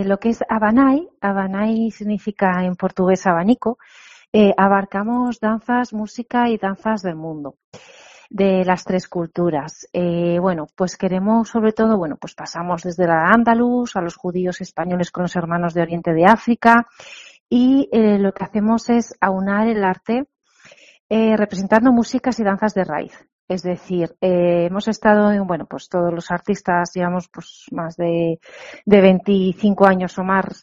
lo que es Abanay, Abanay significa en portugués abanico, abarcamos danzas, música y danzas del mundo, de las tres culturas. Bueno, pues queremos sobre todo, bueno, pues pasamos desde la Andaluz a los judíos españoles con los hermanos de Oriente de África y lo que hacemos es aunar el arte representando músicas y danzas de raíz. Es decir, hemos estado en, bueno, pues todos los artistas, llevamos pues más de 25 años o más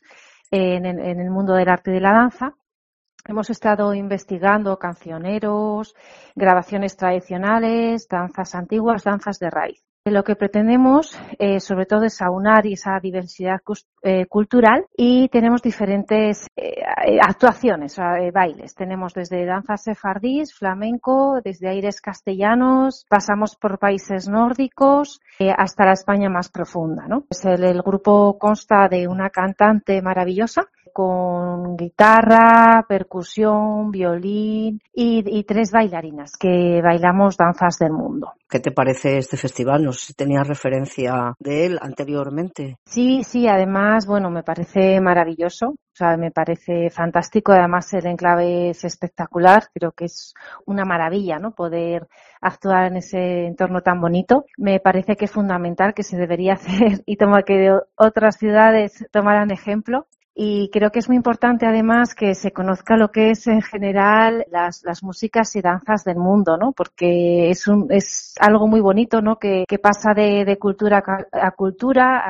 en el mundo del arte y de la danza. Hemos estado investigando cancioneros, grabaciones tradicionales, danzas antiguas, danzas de raíz. Lo que pretendemos, sobre todo, es aunar esa diversidad cultural y tenemos diferentes actuaciones, bailes. Tenemos desde danzas sefardíes, flamenco, desde aires castellanos, pasamos por países nórdicos, hasta la España más profunda, ¿no? Pues el grupo consta de una cantante maravillosa con guitarra, percusión, violín y tres bailarinas que bailamos danzas del mundo. ¿Qué te parece este festival? No sé si tenías referencia de él anteriormente. Sí, además, bueno, me parece maravilloso, o sea, me parece fantástico, además el enclave es espectacular, creo que es una maravilla, ¿no? Poder actuar en ese entorno tan bonito. Me parece que es fundamental, que se debería hacer y que otras ciudades tomaran ejemplo. Y creo que es muy importante además que se conozca lo que es en general las músicas y danzas del mundo, ¿no? Porque es algo muy bonito, ¿no? Que pasa de cultura a cultura,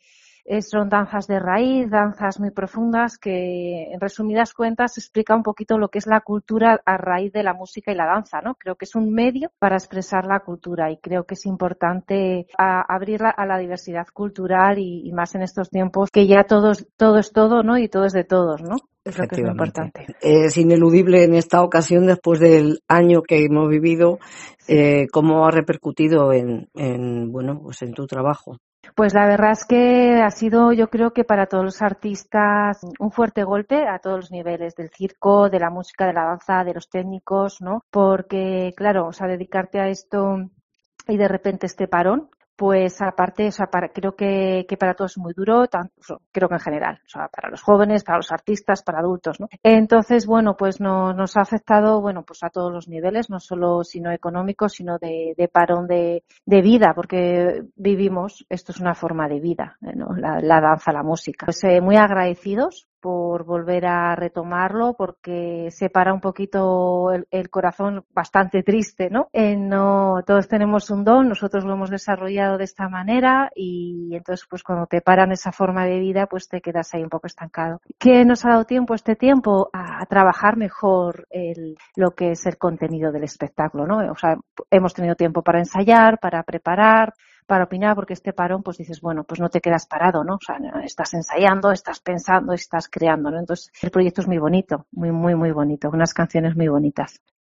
son danzas de raíz, danzas muy profundas que en resumidas cuentas explica un poquito lo que es la cultura a raíz de la música y la danza, ¿no? Creo que es un medio para expresar la cultura y creo que es importante abrirla a la diversidad cultural y más en estos tiempos que ya todo es todo, ¿no? Y todo es de todos, ¿no? Creo que es muy importante. Es ineludible en esta ocasión, después del año que hemos vivido, cómo ha repercutido bueno, pues en tu trabajo. Pues la verdad es que ha sido, yo creo que para todos los artistas, un fuerte golpe a todos los niveles, del circo, de la música, de la danza, de los técnicos, ¿no? Porque, claro, o sea, dedicarte a esto y de repente este parón, pues aparte, o sea, creo que para todos es muy duro, creo que en general, o sea, para los jóvenes, para los artistas, para adultos, ¿no? Entonces, bueno, pues nos ha afectado, bueno, pues a todos los niveles, no solo sino económico, sino de parón de vida, porque vivimos, esto es una forma de vida, ¿no? La danza, la música. Pues muy agradecidos por volver a retomarlo, porque separa un poquito el corazón bastante triste, ¿no? No, todos tenemos un don, nosotros lo hemos desarrollado de esta manera y entonces pues cuando te paran esa forma de vida pues te quedas ahí un poco estancado. ¿Qué nos ha dado este tiempo? A trabajar mejor lo que es el contenido del espectáculo, ¿no? O sea, hemos tenido tiempo para ensayar, para preparar, para opinar, porque este parón, pues dices, bueno, pues no te quedas parado, ¿no? O sea, estás ensayando, estás pensando, estás creando, ¿no? Entonces, el proyecto es muy bonito, muy bonito, unas canciones muy bonitas.